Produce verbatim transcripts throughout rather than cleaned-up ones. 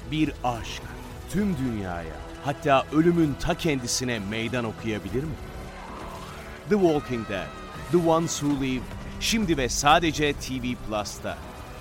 Bir aşk tüm dünyaya, hatta ölümün ta kendisine meydan okuyabilir mi? The Walking Dead, The Ones Who Live, şimdi ve sadece T V Plus'ta.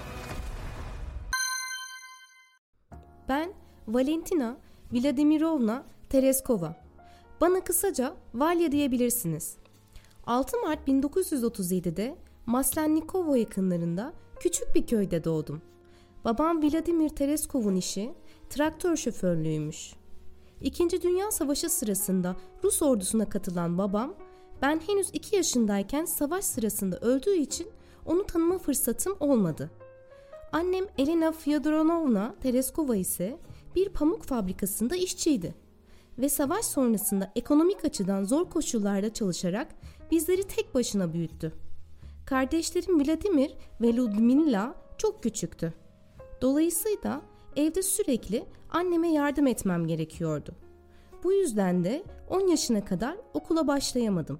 Ben Valentina Vladimirovna Tereskova. Bana kısaca Valya diyebilirsiniz. altı Mart bin dokuz yüz otuz yedi'de Maslennikovo yakınlarında küçük bir köyde doğdum. Babam Vladimir Tereskov'un işi traktör şoförlüğüymüş. İkinci Dünya Savaşı sırasında Rus ordusuna katılan babam, ben henüz iki yaşındayken savaş sırasında öldüğü için onu tanıma fırsatım olmadı. Annem Elena Fyodoronovna Tereskova ise bir pamuk fabrikasında işçiydi ve savaş sonrasında ekonomik açıdan zor koşullarda çalışarak bizleri tek başına büyüttü. Kardeşlerim Vladimir ve Ludmila çok küçüktü. Dolayısıyla evde sürekli anneme yardım etmem gerekiyordu. Bu yüzden de on yaşına kadar okula başlayamadım.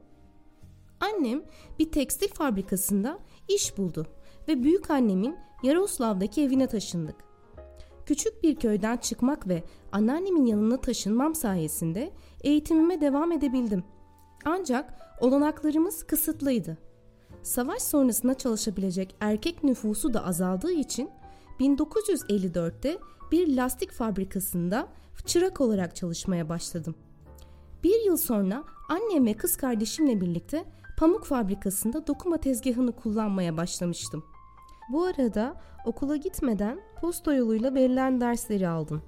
Annem bir tekstil fabrikasında iş buldu ve büyükannemin Yaroslav'daki evine taşındık. Küçük bir köyden çıkmak ve anneannemin yanına taşınmam sayesinde eğitimime devam edebildim. Ancak olanaklarımız kısıtlıydı. Savaş sonrasında çalışabilecek erkek nüfusu da azaldığı için bin dokuz yüz elli dört'te bir lastik fabrikasında çırak olarak çalışmaya başladım. Bir yıl sonra annem ve kız kardeşimle birlikte pamuk fabrikasında dokuma tezgahını kullanmaya başlamıştım. Bu arada okula gitmeden posta yoluyla verilen dersleri aldım.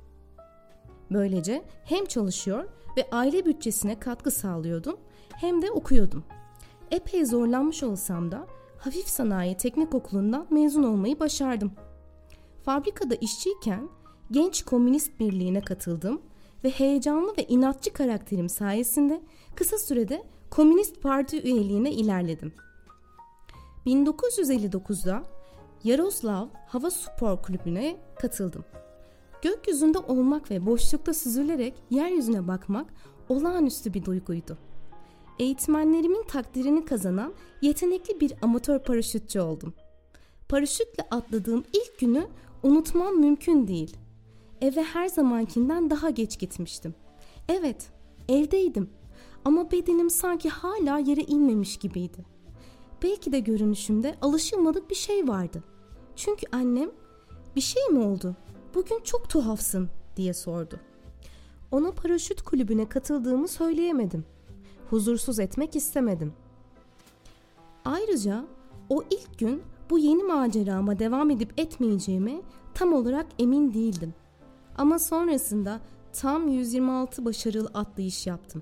Böylece hem çalışıyor ve aile bütçesine katkı sağlıyordum hem de okuyordum. Epey zorlanmış olsam da Hafif Sanayi Teknik Okulu'ndan mezun olmayı başardım. Fabrikada işçiyken Genç Komünist Birliği'ne katıldım ve heyecanlı ve inatçı karakterim sayesinde kısa sürede Komünist Parti üyeliğine ilerledim. bin dokuz yüz elli dokuz'da Yaroslav Hava Spor Kulübü'ne katıldım. Gökyüzünde olmak ve boşlukta süzülerek yeryüzüne bakmak olağanüstü bir duyguydu. Eğitmenlerimin takdirini kazanan yetenekli bir amatör paraşütçü oldum. Paraşütle atladığım ilk günü unutmam mümkün değil. Eve her zamankinden daha geç gitmiştim. Evet, evdeydim ama bedenim sanki hala yere inmemiş gibiydi. Belki de görünüşümde alışılmadık bir şey vardı. Çünkü annem, "Bir şey mi oldu? Bugün çok tuhafsın," diye sordu. Ona paraşüt kulübüne katıldığımı söyleyemedim. Huzursuz etmek istemedim. Ayrıca o ilk gün bu yeni macerama devam edip etmeyeceğime tam olarak emin değildim. Ama sonrasında tam yüz yirmi altı başarılı atlayış yaptım.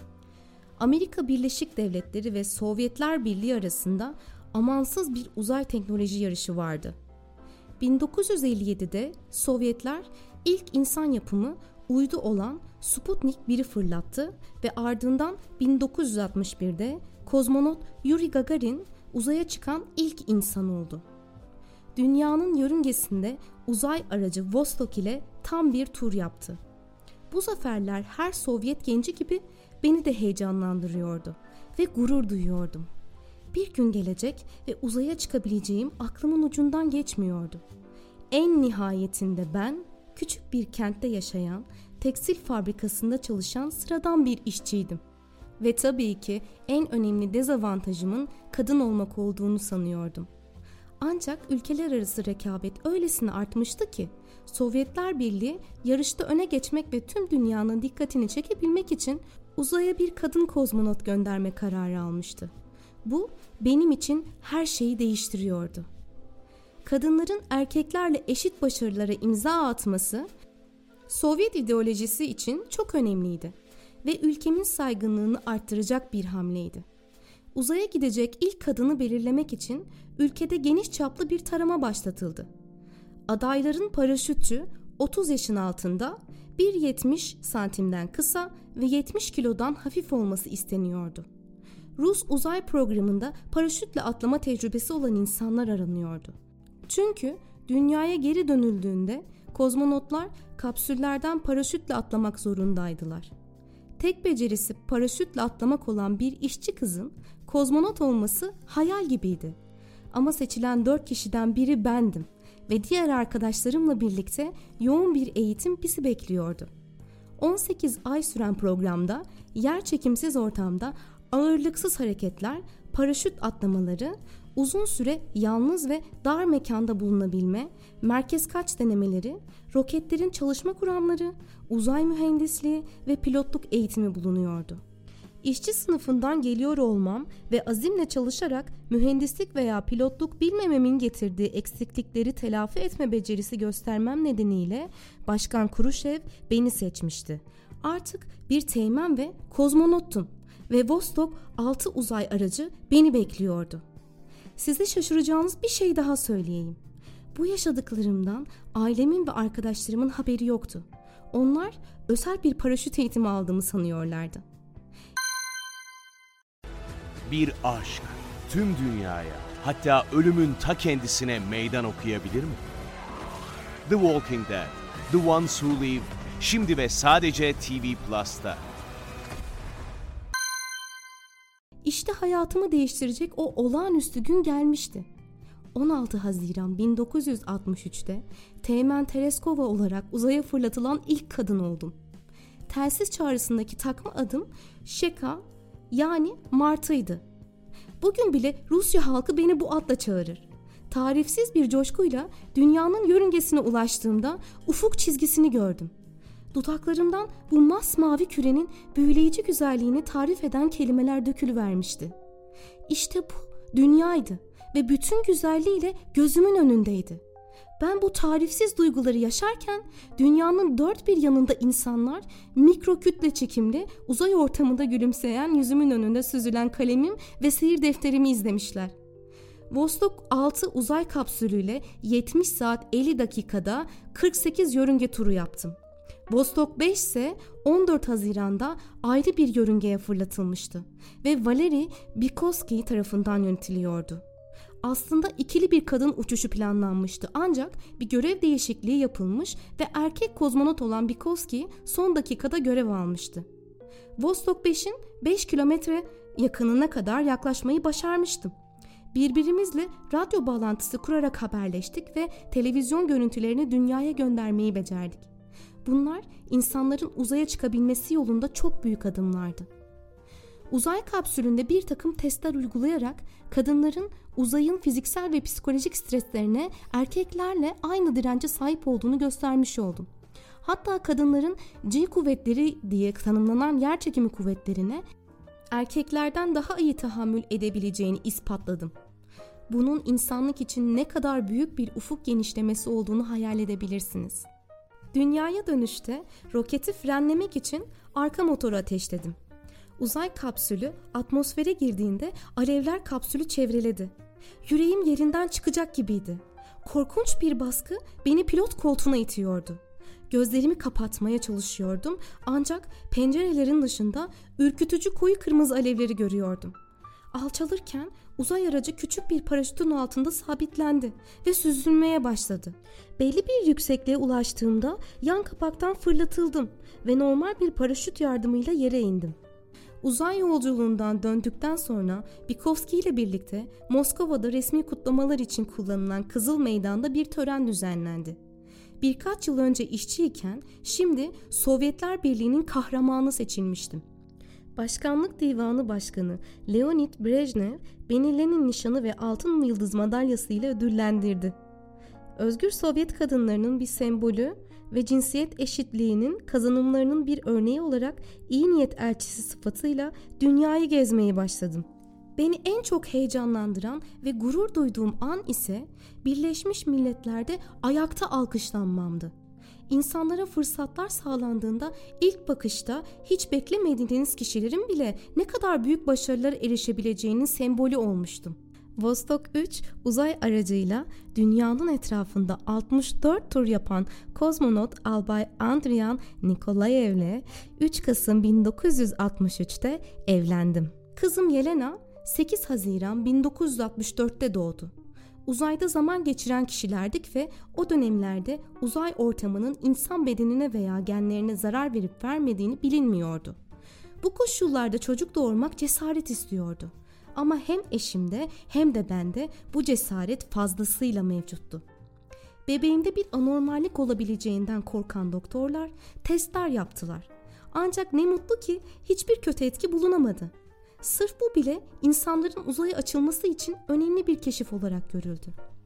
Amerika Birleşik Devletleri ve Sovyetler Birliği arasında amansız bir uzay teknoloji yarışı vardı. bin dokuz yüz elli yedi'de Sovyetler ilk insan yapımı uydu olan Sputnik bir'i fırlattı ve ardından bin dokuz yüz altmış bir'de kozmonot Yuri Gagarin uzaya çıkan ilk insan oldu. Dünyanın yörüngesinde uzay aracı Vostok ile tam bir tur yaptı. Bu zaferler her Sovyet genci gibi beni de heyecanlandırıyordu ve gurur duyuyordum. Bir gün gelecek ve uzaya çıkabileceğim aklımın ucundan geçmiyordu. En nihayetinde ben küçük bir kentte yaşayan, tekstil fabrikasında çalışan sıradan bir işçiydim. Ve tabii ki en önemli dezavantajımın kadın olmak olduğunu sanıyordum. Ancak ülkeler arası rekabet öylesine artmıştı ki Sovyetler Birliği yarışta öne geçmek ve tüm dünyanın dikkatini çekebilmek için uzaya bir kadın kozmonot gönderme kararı almıştı. Bu benim için her şeyi değiştiriyordu. Kadınların erkeklerle eşit başarılara imza atması Sovyet ideolojisi için çok önemliydi ve ülkemin saygınlığını arttıracak bir hamleydi. Uzaya gidecek ilk kadını belirlemek için ülkede geniş çaplı bir tarama başlatıldı. Adayların paraşütçü, otuz yaşın altında, bir yetmiş santimden kısa ve yetmiş kilodan hafif olması isteniyordu. Rus uzay programında paraşütle atlama tecrübesi olan insanlar aranıyordu. Çünkü dünyaya geri dönüldüğünde kozmonotlar kapsüllerden paraşütle atlamak zorundaydılar. Tek becerisi paraşütle atlamak olan bir işçi kızın kozmonot olması hayal gibiydi. Ama seçilen dört kişiden biri bendim ve diğer arkadaşlarımla birlikte yoğun bir eğitim bizi bekliyordu. on sekiz ay süren programda yerçekimsiz ortamda ağırlıksız hareketler, paraşüt atlamaları, uzun süre yalnız ve dar mekanda bulunabilme, merkez kaç denemeleri, roketlerin çalışma kuramları, uzay mühendisliği ve pilotluk eğitimi bulunuyordu. İşçi sınıfından geliyor olmam ve azimle çalışarak mühendislik veya pilotluk bilmememin getirdiği eksiklikleri telafi etme becerisi göstermem nedeniyle Başkan Kruşev beni seçmişti. Artık bir teğmen ve kozmonottum ve Vostok altı uzay aracı beni bekliyordu. Size şaşıracağınız bir şey daha söyleyeyim. Bu yaşadıklarımdan ailemin ve arkadaşlarımın haberi yoktu. Onlar özel bir paraşüt eğitimi aldığımı sanıyorlardı. Bir aşk tüm dünyaya, hatta ölümün ta kendisine meydan okuyabilir mi? The Walking Dead, The Ones Who Live, şimdi ve sadece T V Plus'ta. İşte hayatımı değiştirecek o olağanüstü gün gelmişti. on altı Haziran bin dokuz yüz altmış üçte Teğmen Tereskova olarak uzaya fırlatılan ilk kadın oldum. Telsiz çağrısındaki takma adım Şeka, yani Martı'ydı. Bugün bile Rusya halkı beni bu adla çağırır. Tarifsiz bir coşkuyla dünyanın yörüngesine ulaştığımda ufuk çizgisini gördüm. Dudaklarımdan bu masmavi kürenin büyüleyici güzelliğini tarif eden kelimeler dökülüvermişti. İşte bu dünyaydı ve bütün güzelliğiyle gözümün önündeydi. Ben bu tarifsiz duyguları yaşarken dünyanın dört bir yanında insanlar mikro kütle çekimli uzay ortamında gülümseyen yüzümün önünde süzülen kalemim ve seyir defterimi izlemişler. Vostok altı uzay kapsülüyle yetmiş saat elli dakikada kırk sekiz yörünge turu yaptım. Vostok beş ise on dört Haziran'da ayrı bir yörüngeye fırlatılmıştı ve Valeri Bykovsky tarafından yönetiliyordu. Aslında ikili bir kadın uçuşu planlanmıştı, ancak bir görev değişikliği yapılmış ve erkek kozmonot olan Bykovsky son dakikada görev almıştı. Vostok beşin beş kilometre yakınına kadar yaklaşmayı başarmıştım. Birbirimizle radyo bağlantısı kurarak haberleştik ve televizyon görüntülerini dünyaya göndermeyi becerdik. Bunlar insanların uzaya çıkabilmesi yolunda çok büyük adımlardı. Uzay kapsülünde bir takım testler uygulayarak kadınların uzayın fiziksel ve psikolojik streslerine erkeklerle aynı dirence sahip olduğunu göstermiş oldum. Hatta kadınların G kuvvetleri diye tanımlanan yerçekimi kuvvetlerine erkeklerden daha iyi tahammül edebileceğini ispatladım. Bunun insanlık için ne kadar büyük bir ufuk genişlemesi olduğunu hayal edebilirsiniz. Dünyaya dönüşte roketi frenlemek için arka motoru ateşledim. Uzay kapsülü atmosfere girdiğinde alevler kapsülü çevreledi. Yüreğim yerinden çıkacak gibiydi. Korkunç bir baskı beni pilot koltuğuna itiyordu. Gözlerimi kapatmaya çalışıyordum, ancak pencerelerin dışında ürkütücü koyu kırmızı alevleri görüyordum. Alçalırken uzay aracı küçük bir paraşütün altında sabitlendi ve süzülmeye başladı. Belli bir yüksekliğe ulaştığımda yan kapaktan fırlatıldım ve normal bir paraşüt yardımıyla yere indim. Uzay yolculuğundan döndükten sonra Bykovsky ile birlikte Moskova'da resmi kutlamalar için kullanılan Kızıl Meydan'da bir tören düzenlendi. Birkaç yıl önce işçiyken şimdi Sovyetler Birliği'nin kahramanı seçilmiştim. Başkanlık Divanı Başkanı Leonid Brejnev beni Lenin Nişanı ve Altın Yıldız Madalyası ile ödüllendirdi. Özgür Sovyet kadınlarının bir sembolü ve cinsiyet eşitliğinin kazanımlarının bir örneği olarak iyi niyet elçisi sıfatıyla dünyayı gezmeye başladım. Beni en çok heyecanlandıran ve gurur duyduğum an ise Birleşmiş Milletler'de ayakta alkışlanmamdı. İnsanlara fırsatlar sağlandığında ilk bakışta hiç beklemediğiniz kişilerin bile ne kadar büyük başarılara erişebileceğinin sembolü olmuştum. Vostok üç uzay aracıyla dünyanın etrafında altmış dört tur yapan kozmonot Albay Andrian Nikolayev'le üç Kasım bin dokuz yüz altmış üçte evlendim. Kızım Yelena sekiz Haziran bin dokuz yüz altmış dörtte doğdu. Uzayda zaman geçiren kişilerdik ve o dönemlerde uzay ortamının insan bedenine veya genlerine zarar verip vermediğini bilinmiyordu. Bu koşullarda çocuk doğurmak cesaret istiyordu. Ama hem eşimde hem de bende bu cesaret fazlasıyla mevcuttu. Bebeğimde bir anormallik olabileceğinden korkan doktorlar testler yaptılar. Ancak ne mutlu ki hiçbir kötü etki bulunamadı. Sırf bu bile insanların uzaya açılması için önemli bir keşif olarak görüldü.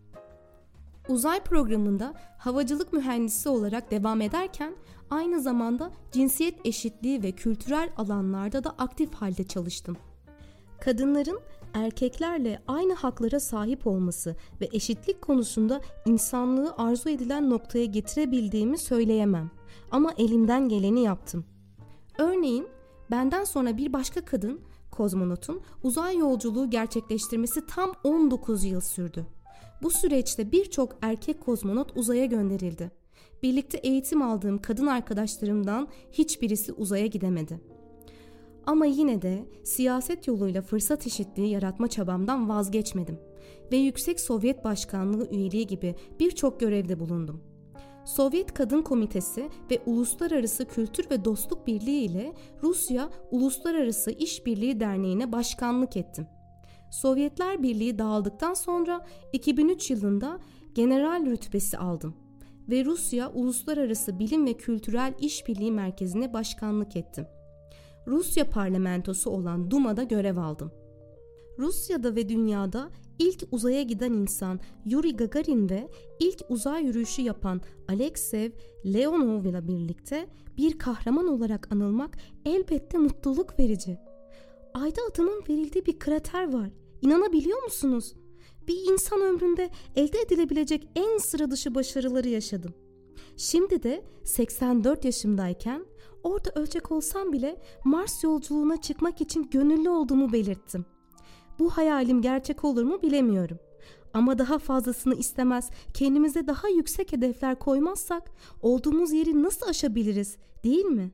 Uzay programında havacılık mühendisi olarak devam ederken aynı zamanda cinsiyet eşitliği ve kültürel alanlarda da aktif halde çalıştım. Kadınların erkeklerle aynı haklara sahip olması ve eşitlik konusunda insanlığı arzu edilen noktaya getirebildiğimi söyleyemem. Ama elimden geleni yaptım. Örneğin benden sonra bir başka kadın, kozmonotun uzay yolculuğu gerçekleştirmesi tam on dokuz yıl sürdü. Bu süreçte birçok erkek kozmonot uzaya gönderildi. Birlikte eğitim aldığım kadın arkadaşlarımdan hiçbirisi uzaya gidemedi. Ama yine de siyaset yoluyla fırsat eşitliği yaratma çabamdan vazgeçmedim ve Yüksek Sovyet Başkanlığı üyeliği gibi birçok görevde bulundum. Sovyet Kadın Komitesi ve Uluslararası Kültür ve Dostluk Birliği ile Rusya Uluslararası İşbirliği Derneği'ne başkanlık ettim. Sovyetler Birliği dağıldıktan sonra iki bin üç yılında general rütbesi aldım ve Rusya Uluslararası Bilim ve Kültürel İşbirliği Merkezi'ne başkanlık ettim. Rusya parlamentosu olan Duma'da görev aldım. Rusya'da ve dünyada ilk uzaya giden insan Yuri Gagarin ve ilk uzay yürüyüşü yapan Alexey Leonov ile birlikte bir kahraman olarak anılmak elbette mutluluk verici. Ayda adımın verildiği bir krater var. İnanabiliyor musunuz? Bir insan ömründe elde edilebilecek en sıra dışı başarıları yaşadım. Şimdi de seksen dört yaşımdayken orada ölecek olsam bile Mars yolculuğuna çıkmak için gönüllü olduğumu belirttim. Bu hayalim gerçek olur mu bilemiyorum. Ama daha fazlasını istemez, kendimize daha yüksek hedefler koymazsak olduğumuz yeri nasıl aşabiliriz, değil mi?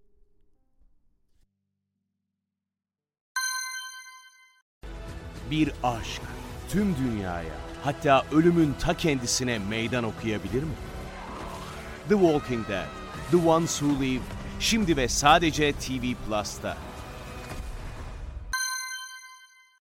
Bir aşk tüm dünyaya, hatta ölümün ta kendisine meydan okuyabilir mi? The Walking Dead, The Ones Who Live, şimdi ve sadece T V Plus'ta.